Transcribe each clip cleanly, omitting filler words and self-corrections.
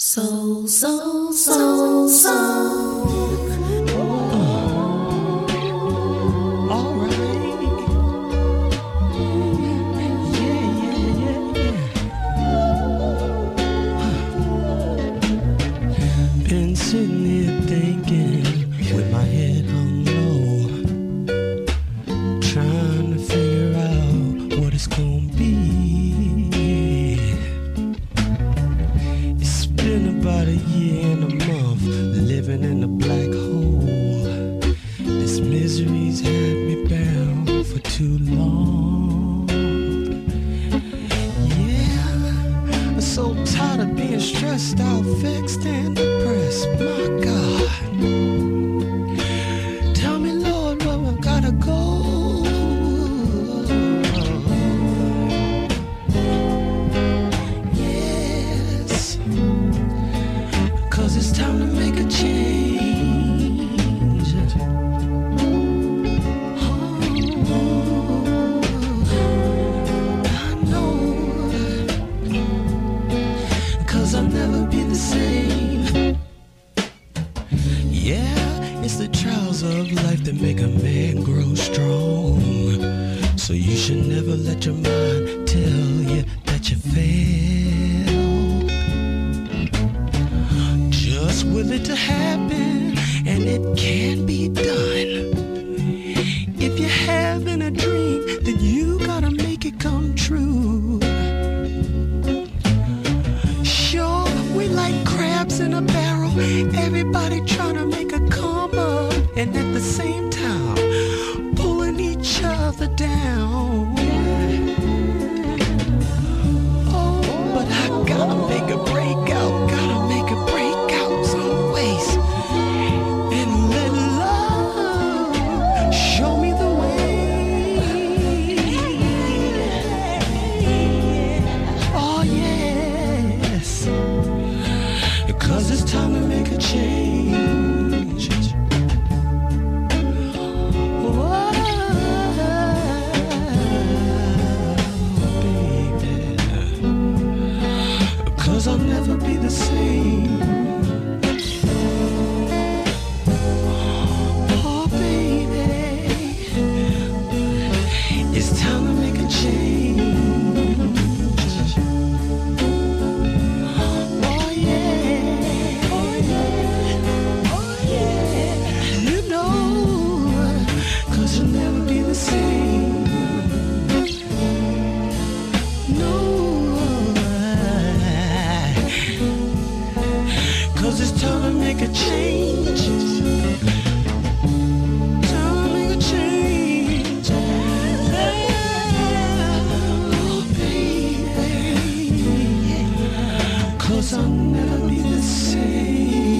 Soul, soul, soul, soul. All right. Yeah. Been sitting here thinking with my head hung low, trying to figure out what it's gonna be. It's been about a year and a month living in a black hole. This misery's had me bound for too long. Yeah, I'm so tired of being stressed out, vexed and depressed. My God, tell me, Lord, where I gotta go. Yes, 'cause it's time to make a change. I'll never be the same. Yeah, it's the trials of life that make a man grow strong. So you should never let your mind tell you that you failed. Just will it to happen, and it can be done. If you're having a dream, then you gotta make it come true. We like crabs in a barrel, everybody trying to make a come up, and at the same time pulling each other down. Oh, but I gotta make a breakout, some ways, and let love show me the way. Oh yes, 'cause it's time to make a change. Oh, baby, 'cause I'll never be the same. Oh, baby, it's time to make a change. It's time to make a change. Time to make a change. Oh, baby, 'cause I'll never be the same.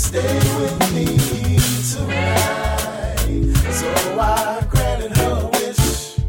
stay with me tonight. So I granted her wish.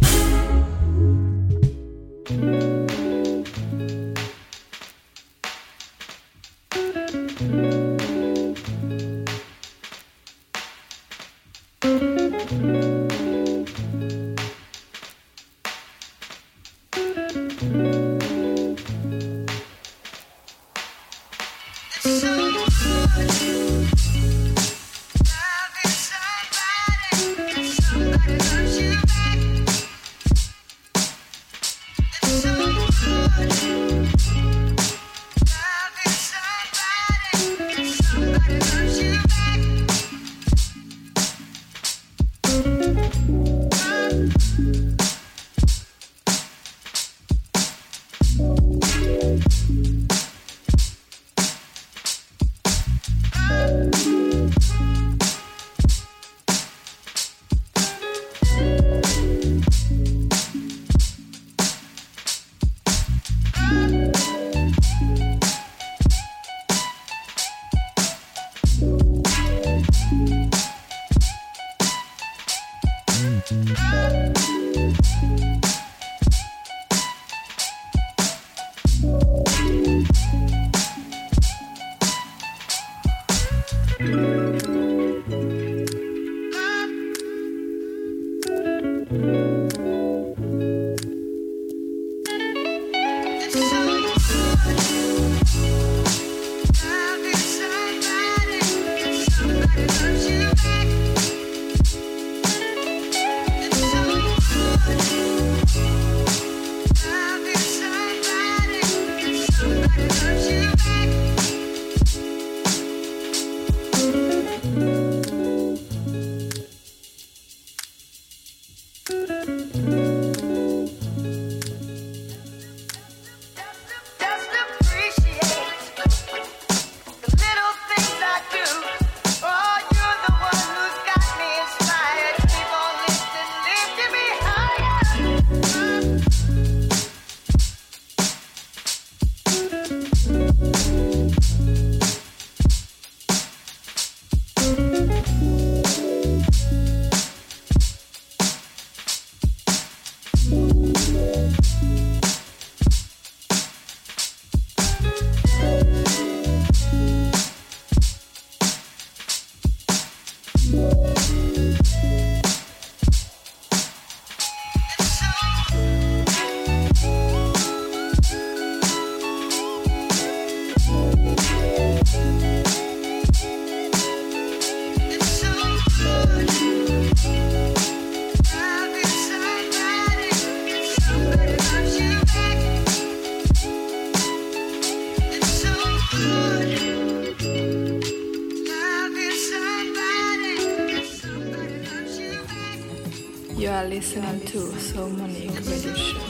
You are listening to Soul Monique Radio Show.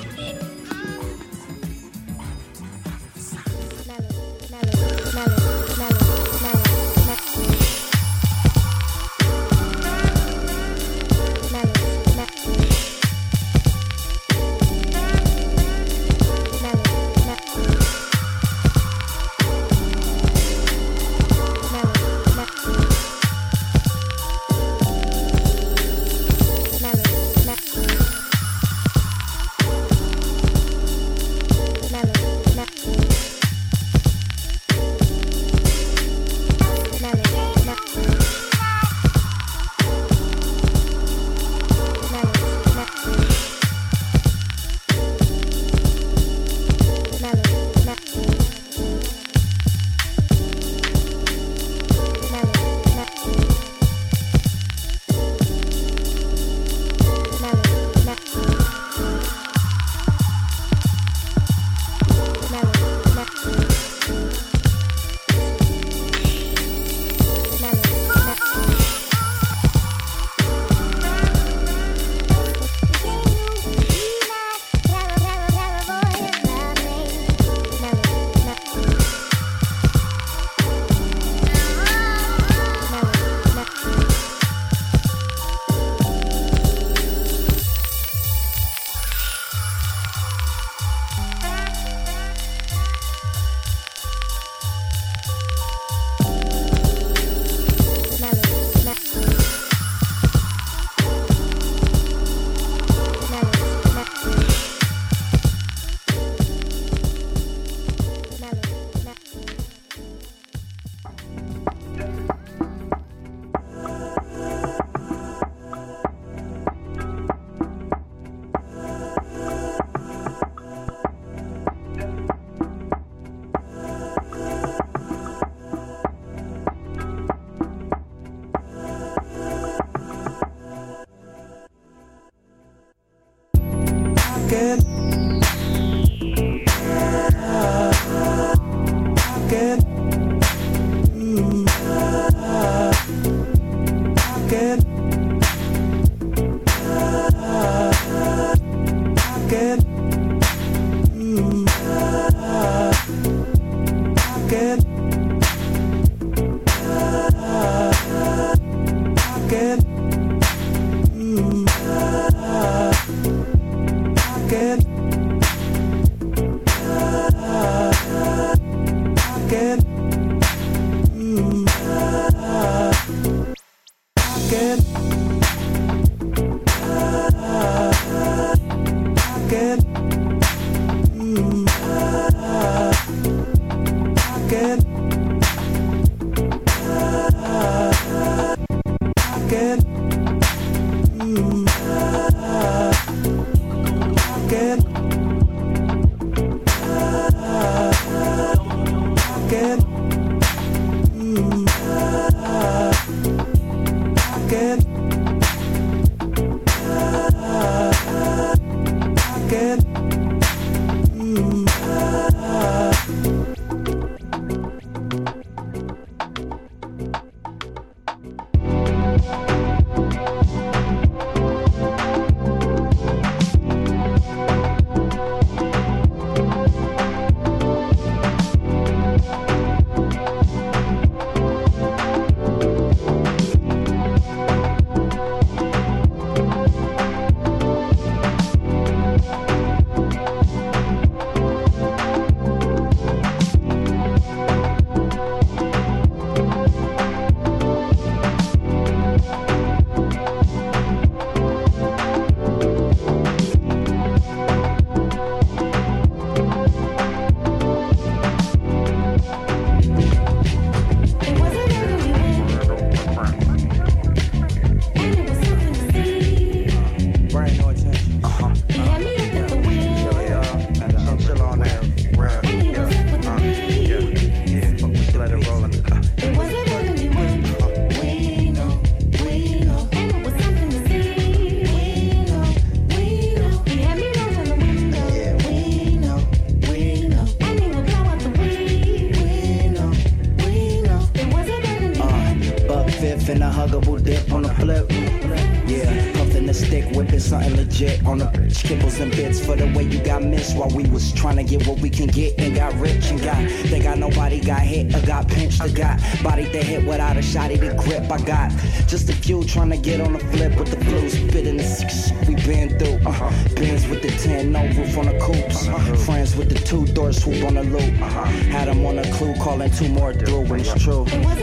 piff and a huggable dip on the flip. Yeah, puffing the stick, whipping something legit on the bitch. Kibbles and bits for the way you got missed while we was trying to get what we can get and got rich and they got nobody got hit or got pinched or got body to hit without a shotty to grip. I got just a few trying to get on the flip with the flu, spitting the we been through. Bins with the 10, no roof on the coops. Friends with the 2-door swoop on the loop. Had them on a clue, calling 2 more through when it's true.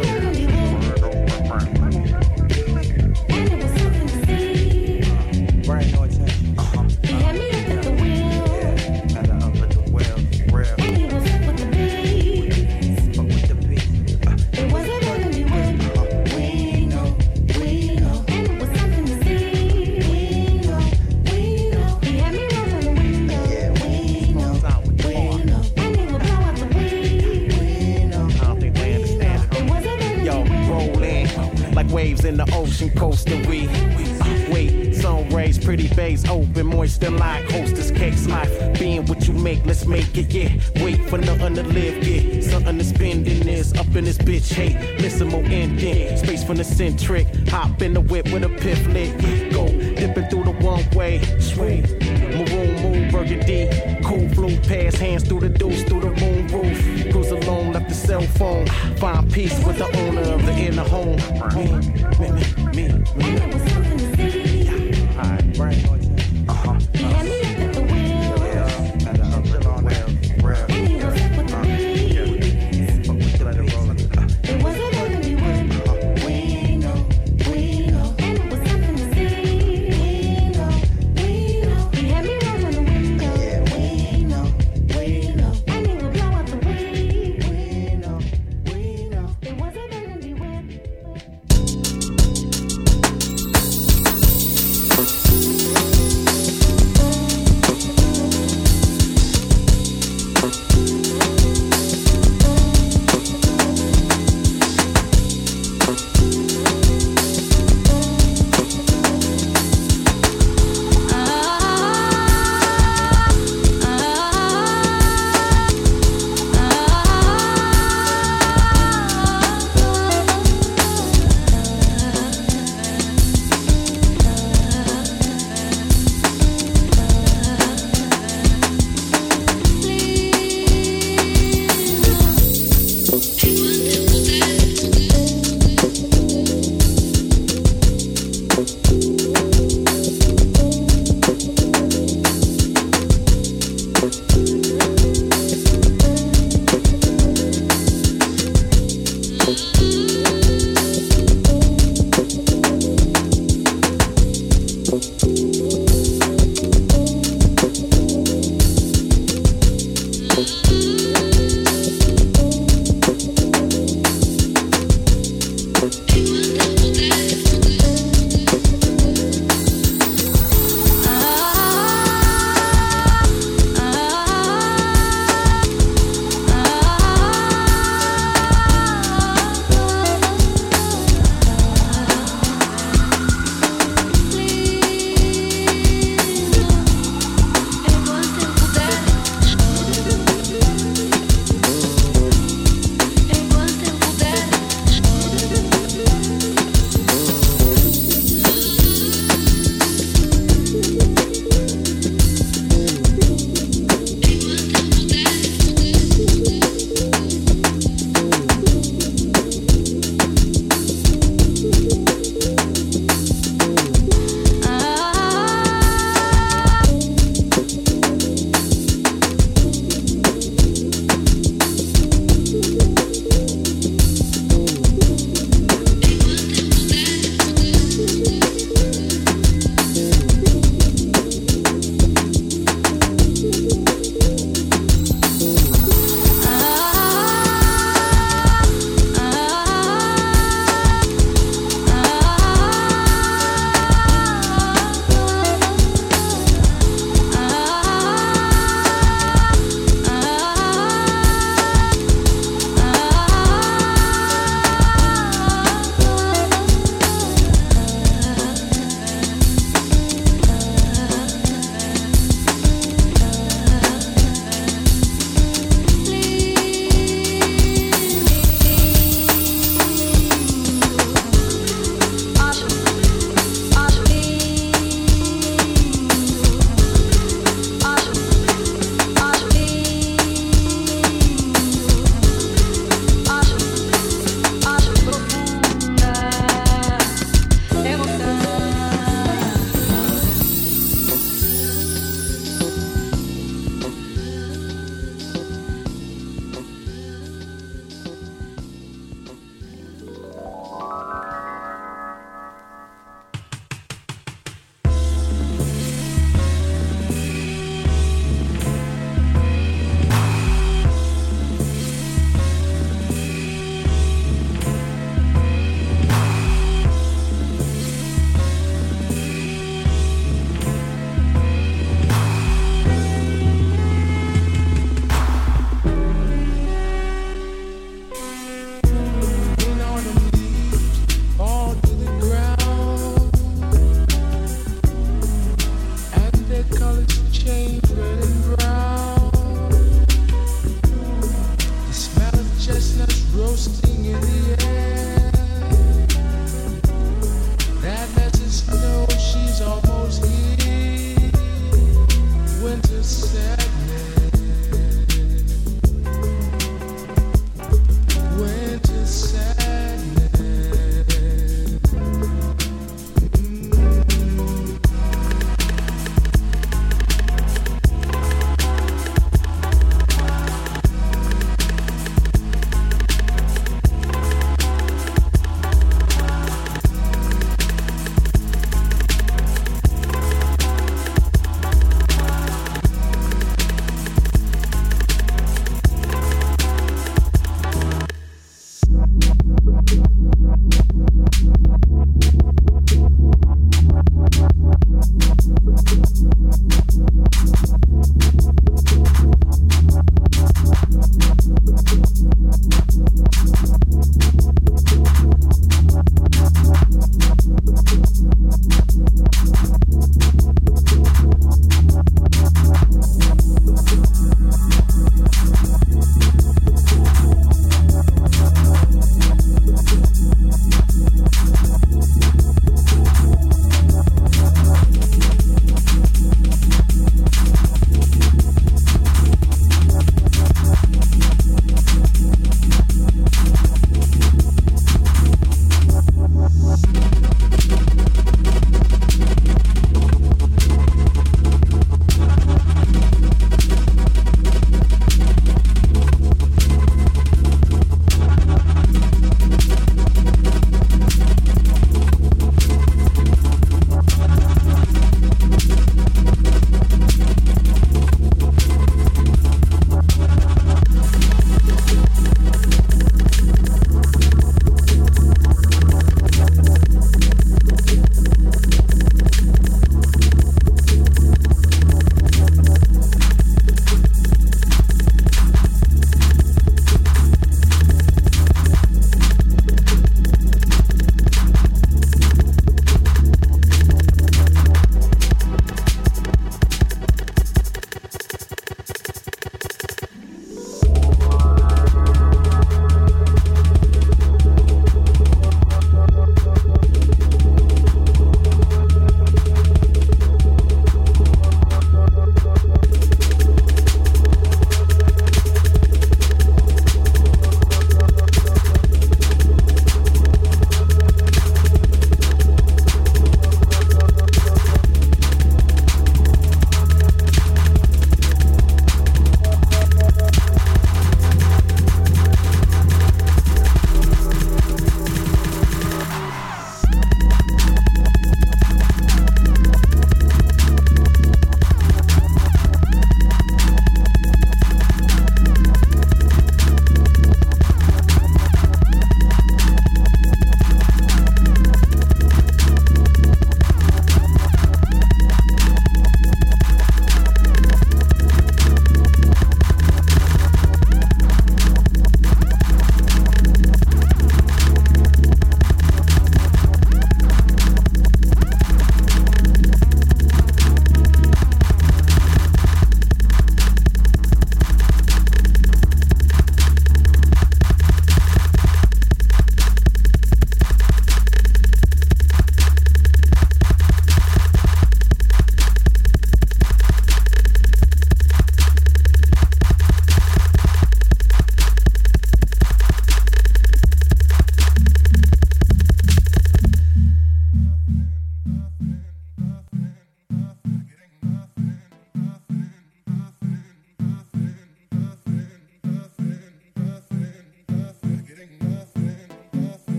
Brain no attention. He had me up at the wheel. Yeah, had her up at the wheel. Real. And he was up with the beats. Fuck with the beat. It wasn't gonna be what we know. And it was something to see. We know. He had me roll down the window. Yeah, we know. And he would blow out the weed. I don't think they understand it. It wasn't gonna Yo, be what roll in like waves in the ocean, coasting we. Wait, sun rays, pretty bays, open, moisture like hostess cakes. Life being what you make, let's make it, yeah. Wait for nothing to live, yeah. Something to spend in this, up in this bitch, hey. Listen, more ending, space from the centric. Hop in the whip with a piff lit, yeah. Go, dipping through the one way, sway. Maroon, moon, burgundy. Cool blue, pass hands through the deuce, through the moon roof. Cruise alone, left the cell phone. Find peace with the owner of the inner home. Me. And it was something to see. Alright, brain no attention. He had me up at the wheel. Had her up at the wheel. And he was up with the beats. Fuck with the beat. It wasn't gonna be what we know. And it was something to see. We know. He had me roll down the window. Yeah, we know. And he would blow out the weed. We know. It wasn't gonna be what.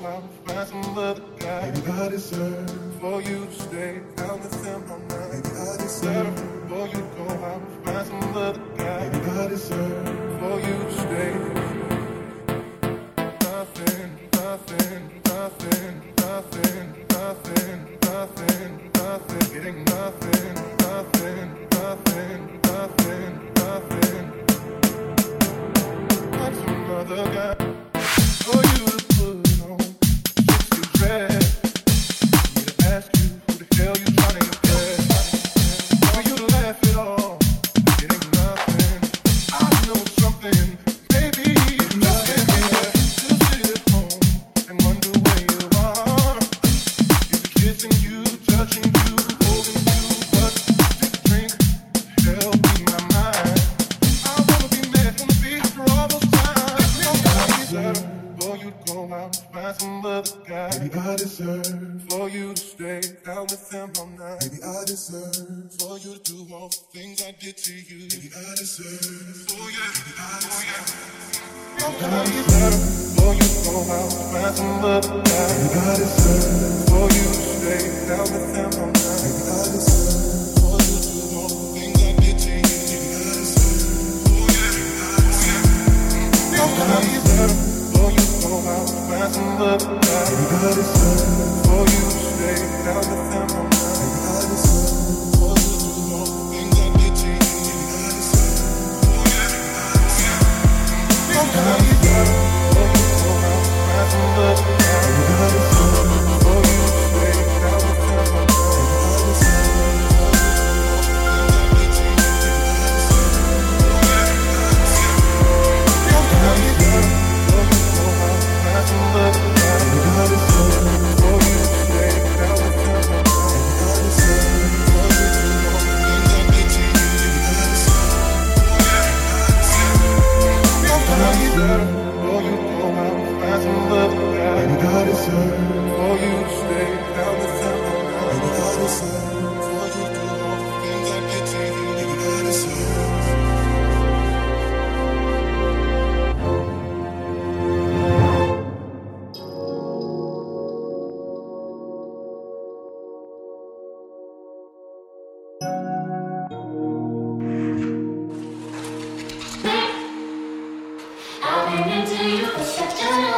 out and find some other guy. Maybe I deserve for you to stay down with him all night. Maybe I deserve for you to go out and find some other guy. Maybe I deserve for you to stay. Nothing, nothing, nothing, nothing, nothing, nothing, nothing, getting nothing, nothing, nothing, nothing, nothing. Find some other guy. For you to put on 60 dress. Me to ask you who the hell you trying to impress. For you to laugh it off, it ain't nothing. I know something, maybe nothing. Still sit at home and wonder where you are. Is it kissing you, touching you, holding you? What did you drink to help me my mind? I wanna be mad, wanna be for all those times. For you to go out and find some other guy. Maybe I deserve for you to stay down with him all night. Maybe I deserve for you to do all the things I did to you. Maybe I deserve, oh yeah, maybe I deserve. Maybe I deserve for you to go out and find some other guy. Maybe I deserve for you to stay down with him all night. Maybe I deserve for you to do all the things I did to you. Maybe I deserve, oh yeah, maybe I deserve. Maybe I deserve for you to go out and find some other guy. Maybe I deserve for you to stay down with him all night. Maybe I deserve for you to do all the things I did to you. Maybe I deserve, oh yeah, maybe I deserve. Maybe I deserve for you to go out and find some other guy. Maybe I deserve for you to stay down with him all night. Maybe I deserve for you to do all the things I did to you. Maybe I deserve, oh yeah, maybe I deserve. Maybe I deserve for you to go out and find some other guy. Maybe I deserve for you to stay down with him all night. Maybe I deserve for you to do all the things I did to you. Maybe I deserve, oh yeah, maybe I deserve. For you to go out and find some other guy. Maybe I deserve for you to stay down with him all night. Maybe I deserve for you to do all the things I did to you. Maybe I deserve. I've been into you for such a long time.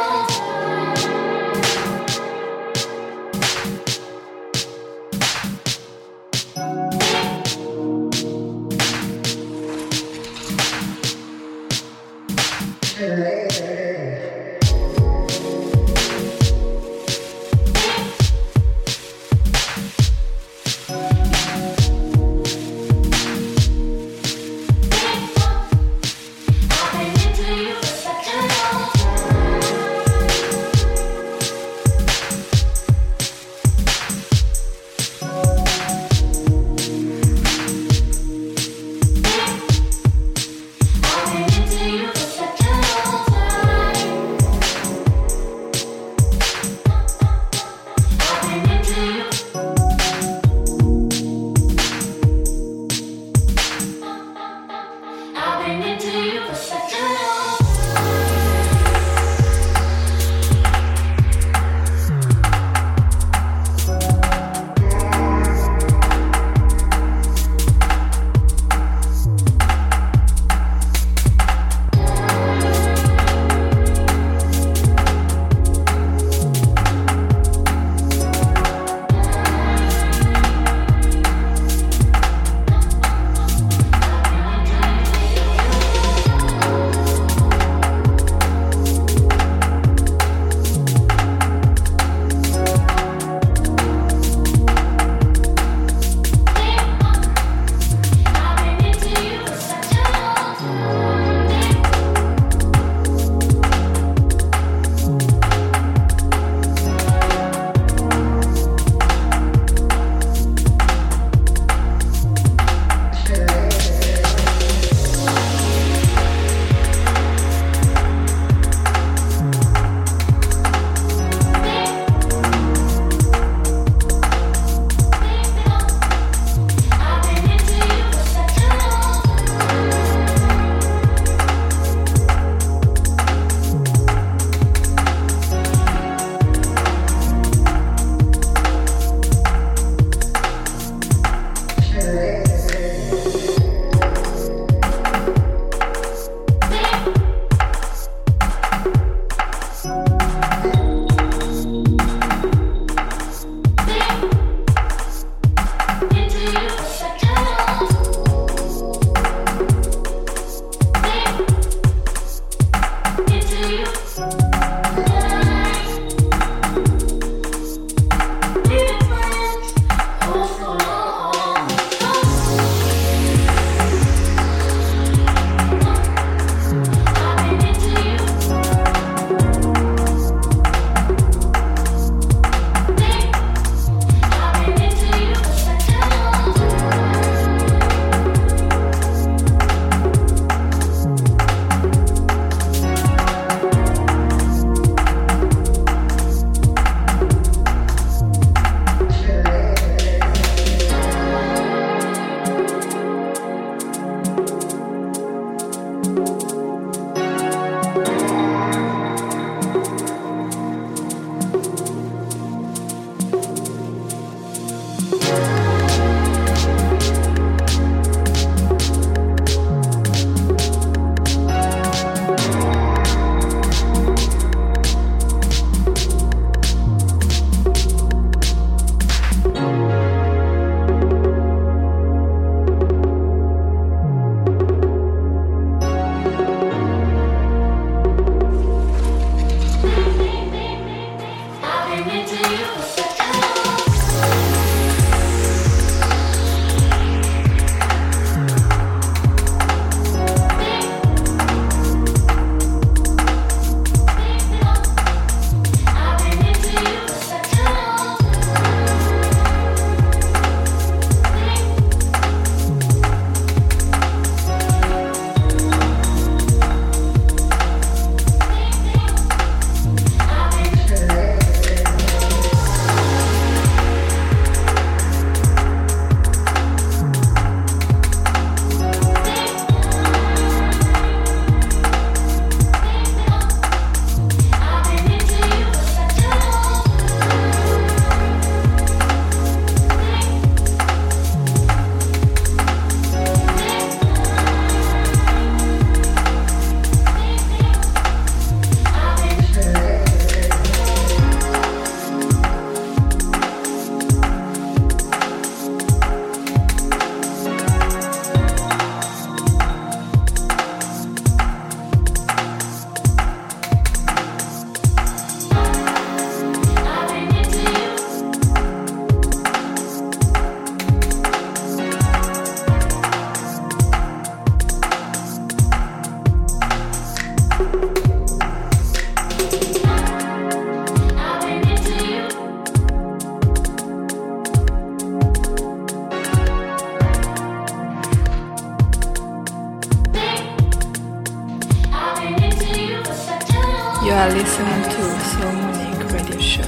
You are listening to Soul Monique Radio Show.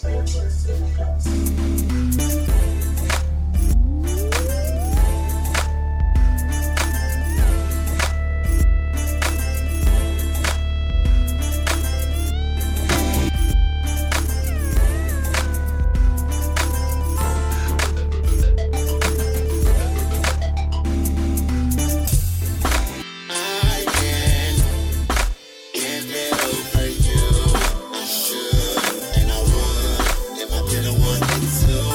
If I didn't want to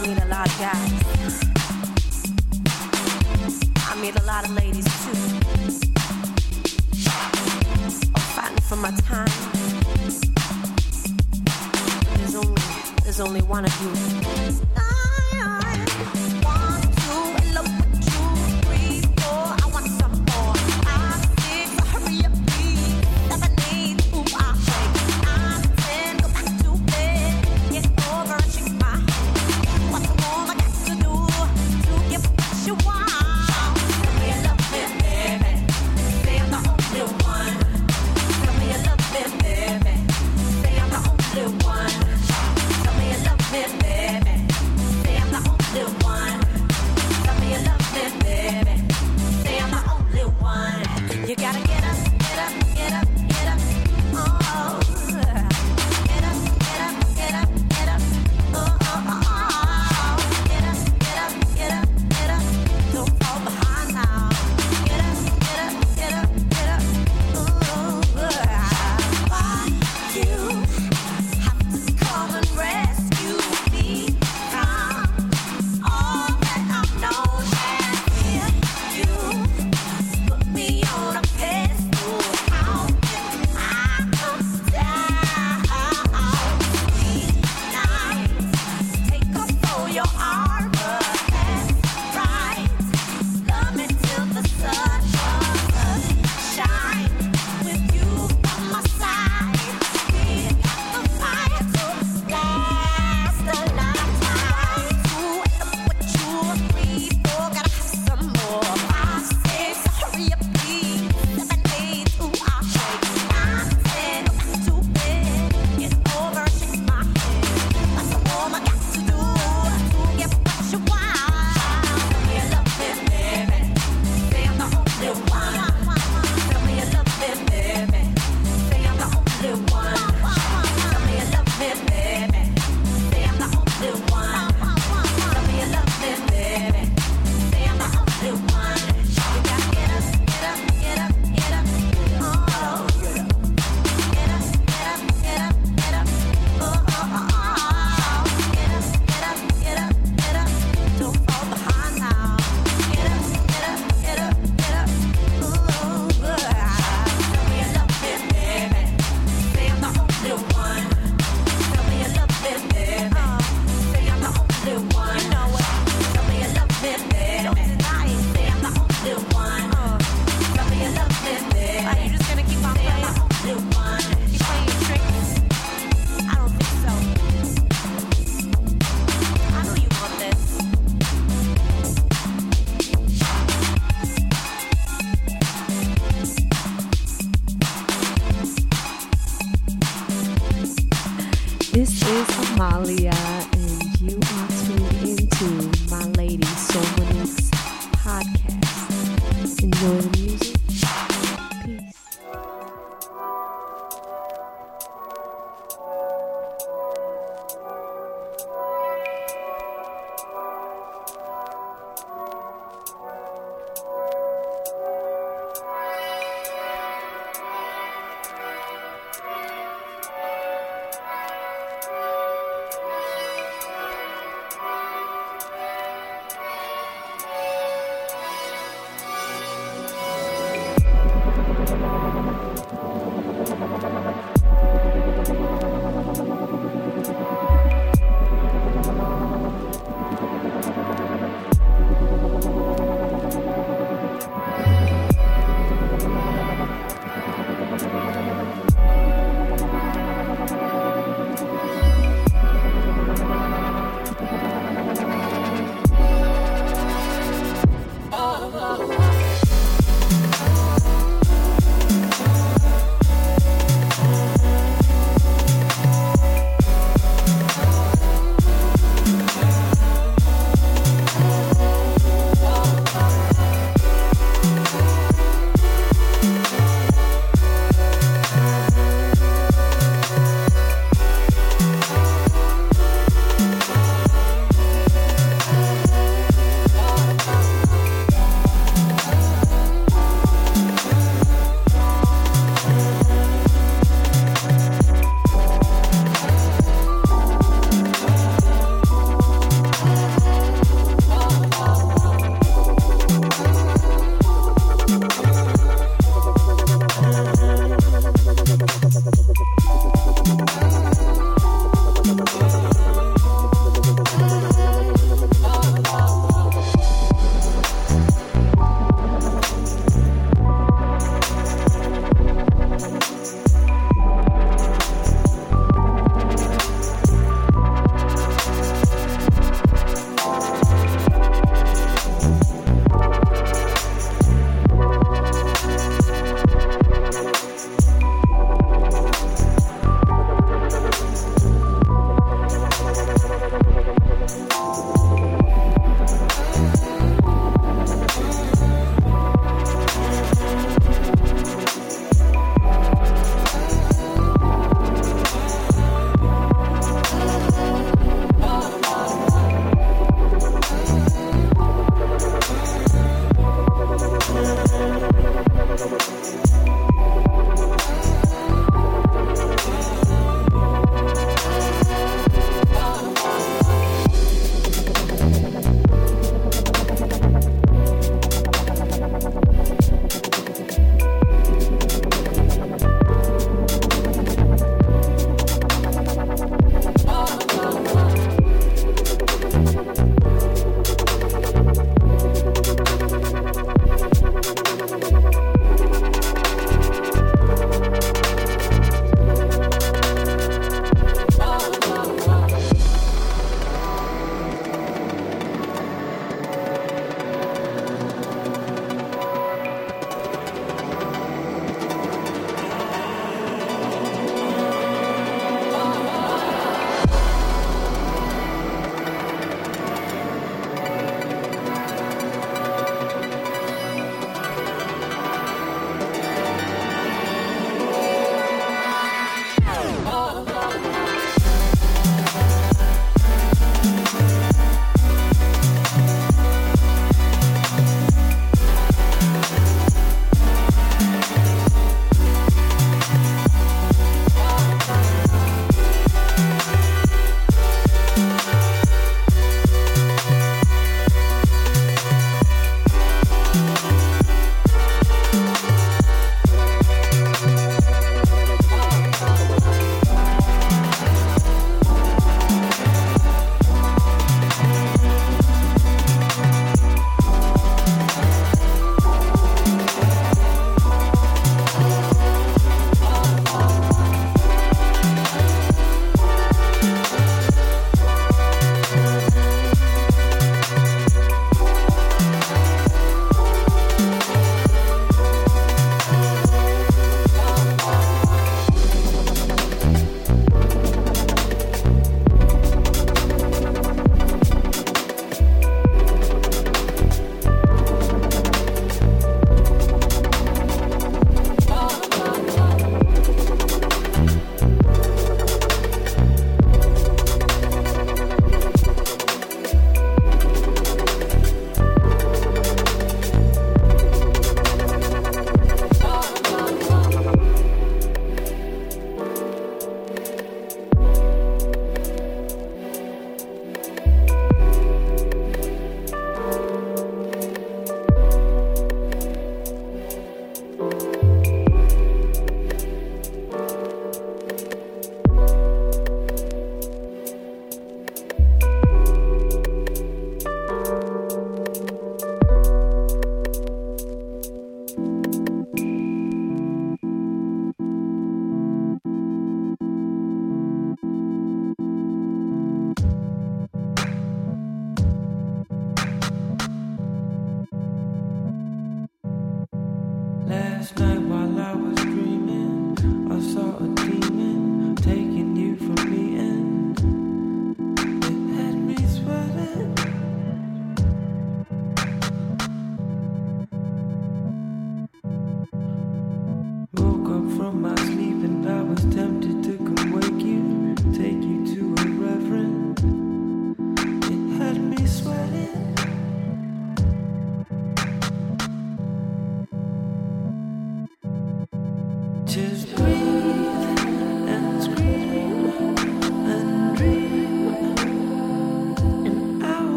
meet a lot of guys. I meet a lot of ladies too. I'm fighting for my time. There's only one of you. Baby,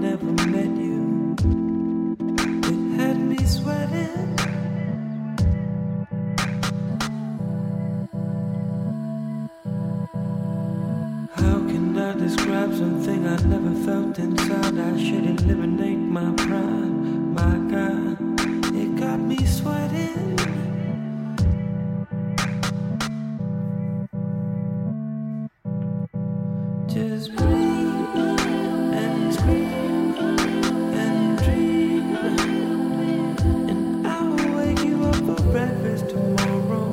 never met you. It had me sweating. How can I describe something I never felt inside? I should eliminate my pride. My God, it got me sweating. Just breathe and scream and dream, and I will wake you up for breakfast tomorrow.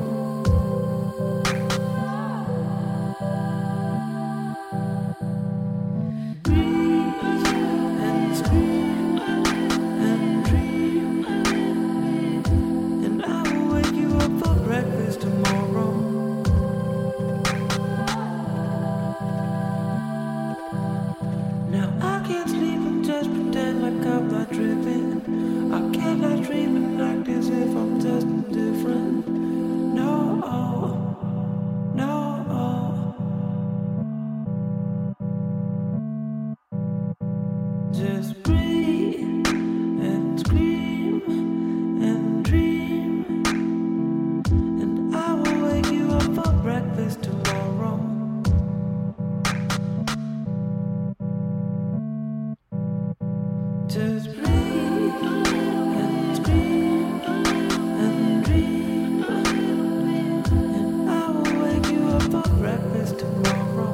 Breathe and scream and dream, and I will wake you up for breakfast tomorrow. Now I can't sleep and just pretend like I'm not tripping. I cannot dream and act as if I'm just indifferent. No, no. Just breathe and scream and dream, and I will wake you up for breakfast tomorrow. Just breathe and scream and dream, and I will wake you up for breakfast tomorrow.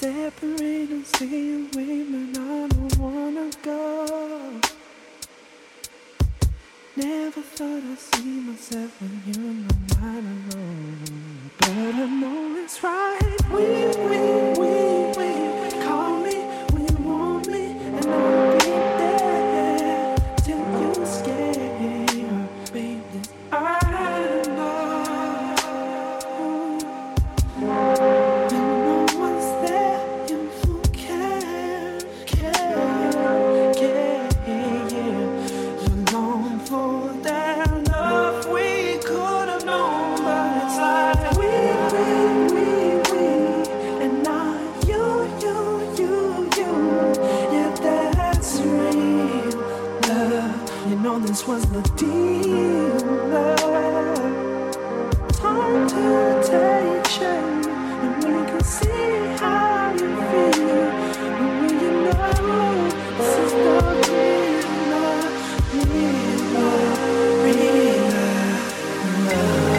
separate and stay away, but I don't wanna go. Never thought I'd see myself when you're not mine alone, but I know it's right. We call me when you want me, and I'll be there till you're scared, baby. I know. When no one's there, you can't care. You long for that love we could have known, but it's like we, and not you. Yeah, that's real love. You know this was the deal, love. Time to take shape, and we can see how you feel. But when you know this is the real love, real love.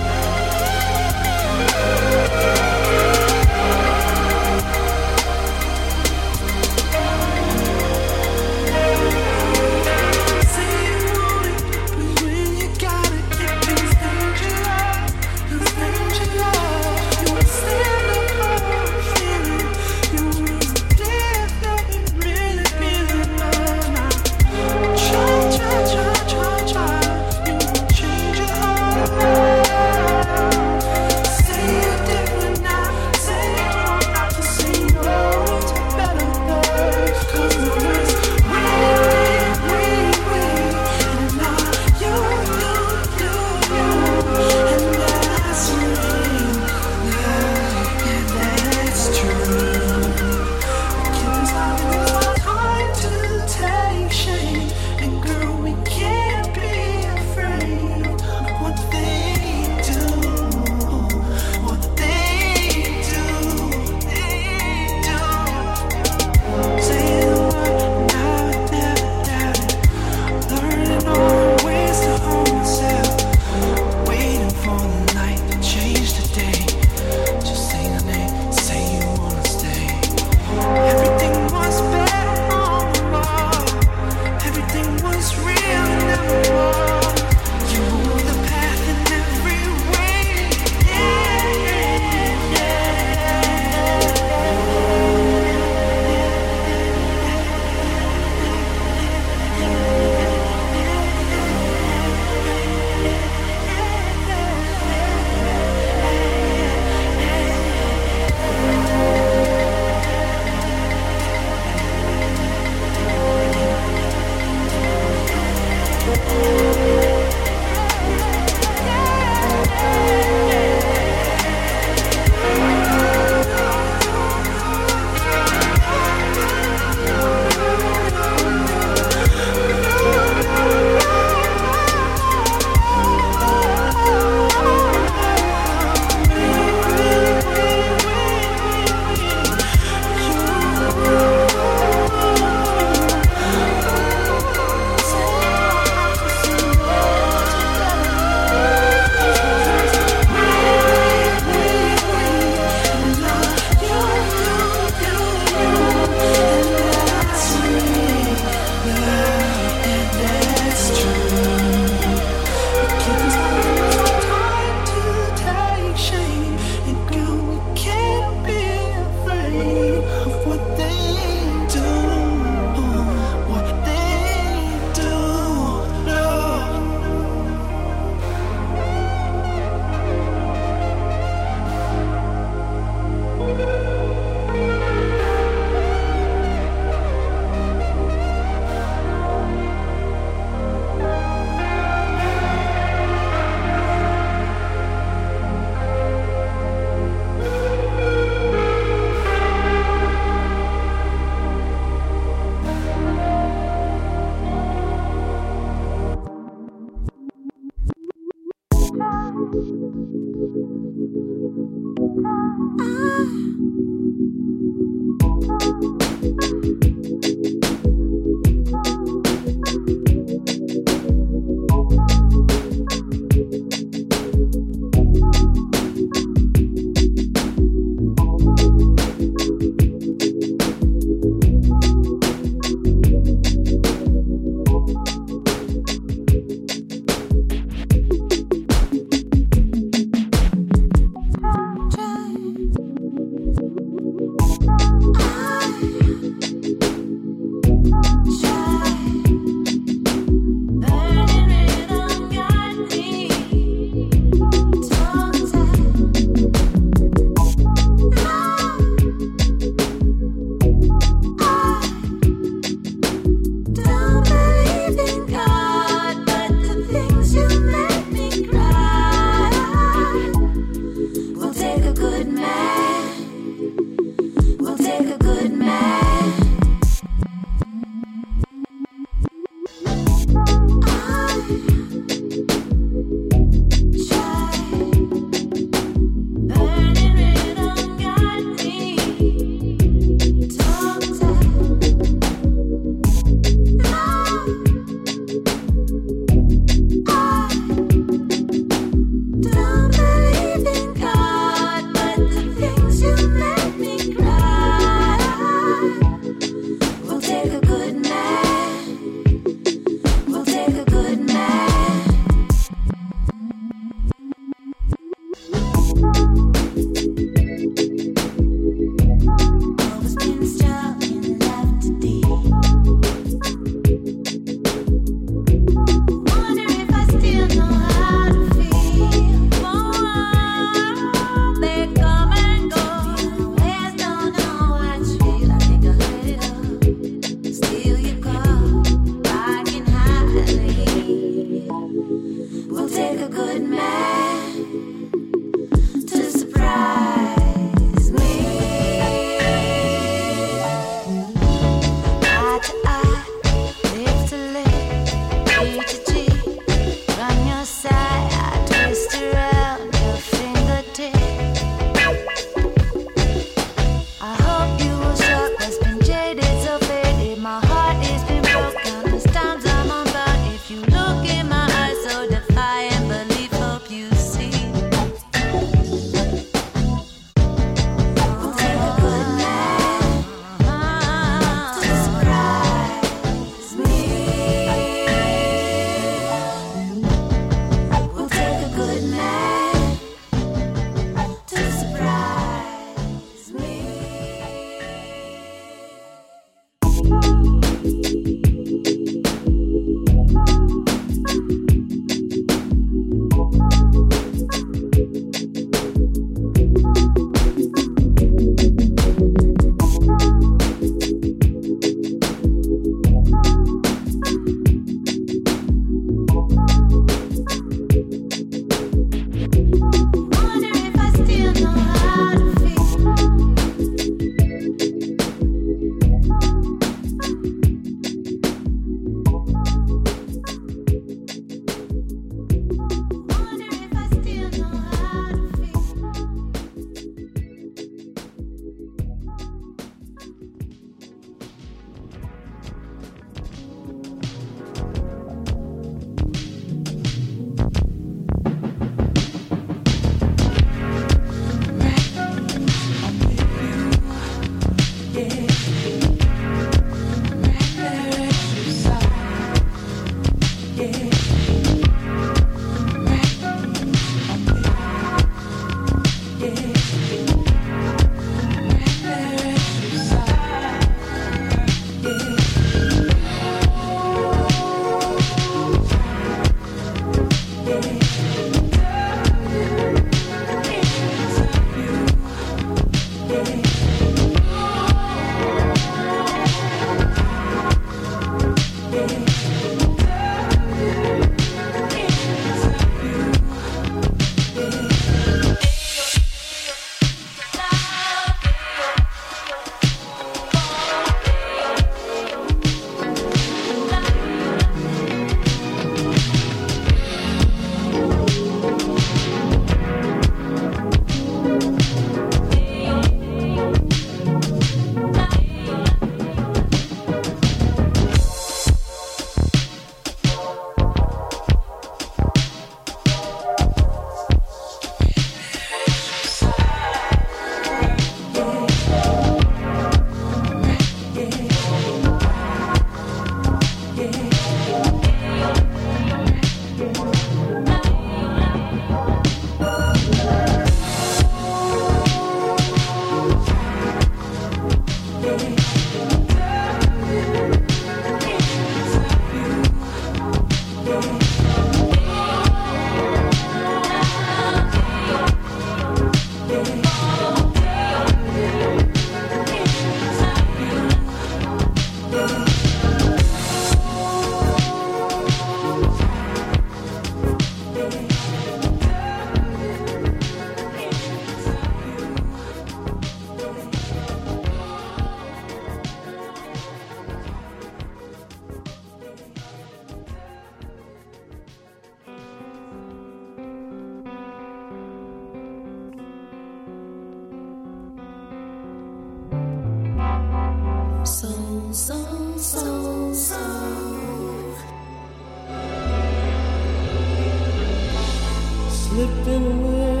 slipping away.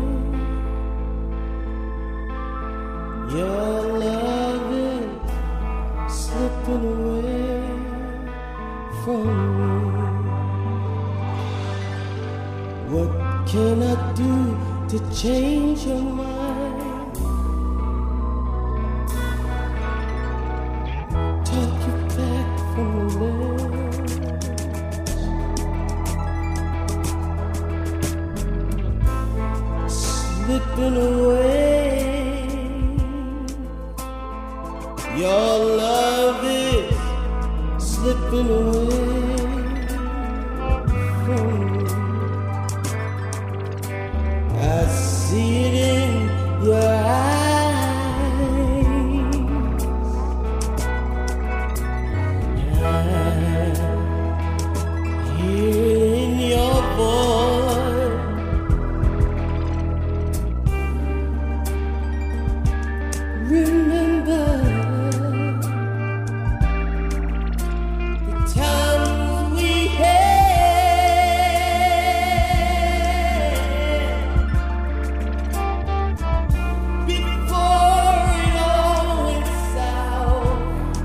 Your love is slipping away from me. What can I do to change your mind? Talk you back from the ledge. Slipping away. Your love is slipping away from me. I see it in your eyes. I hear it in your voice. Remember the times we had before it all went south.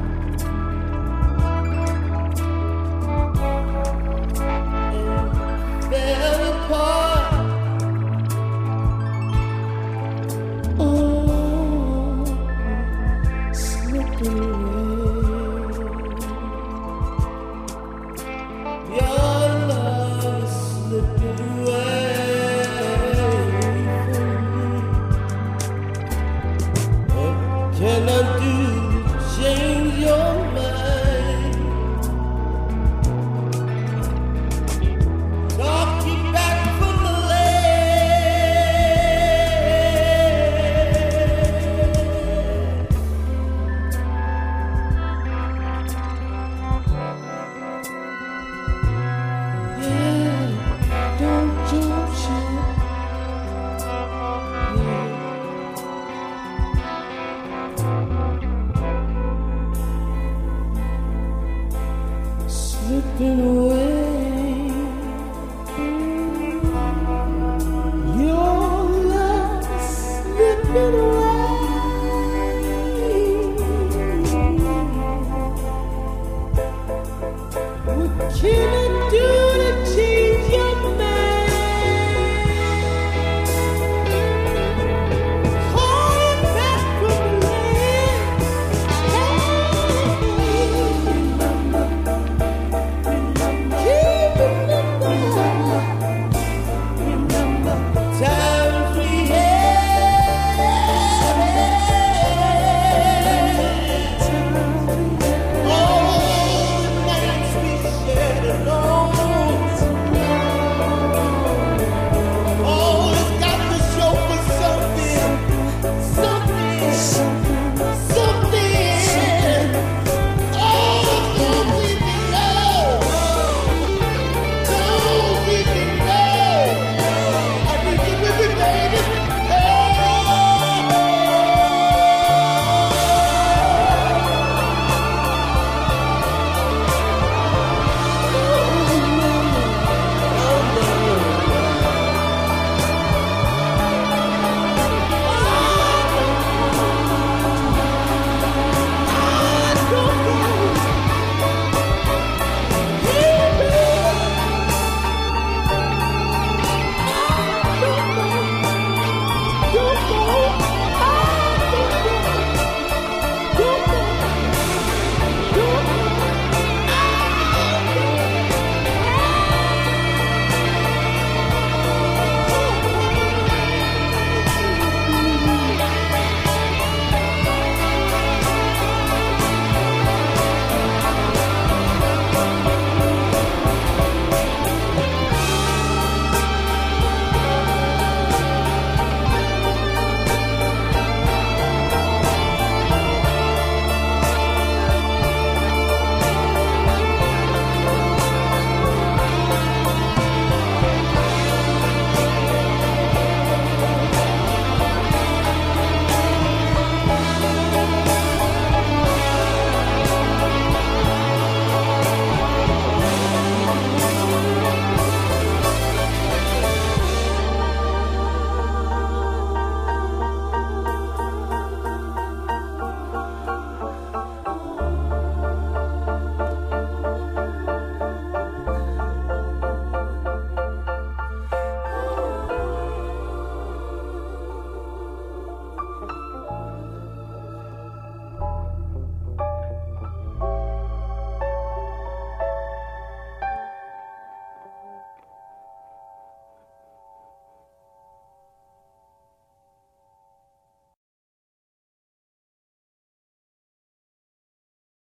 And fell apart. Oh, slipping away. Your love is slipping away from me. What can I do to change your mind? Talk you back from the ledge. Yeah, don't jump ship. Yeah. Slipping away. Your love is slipping away. What can I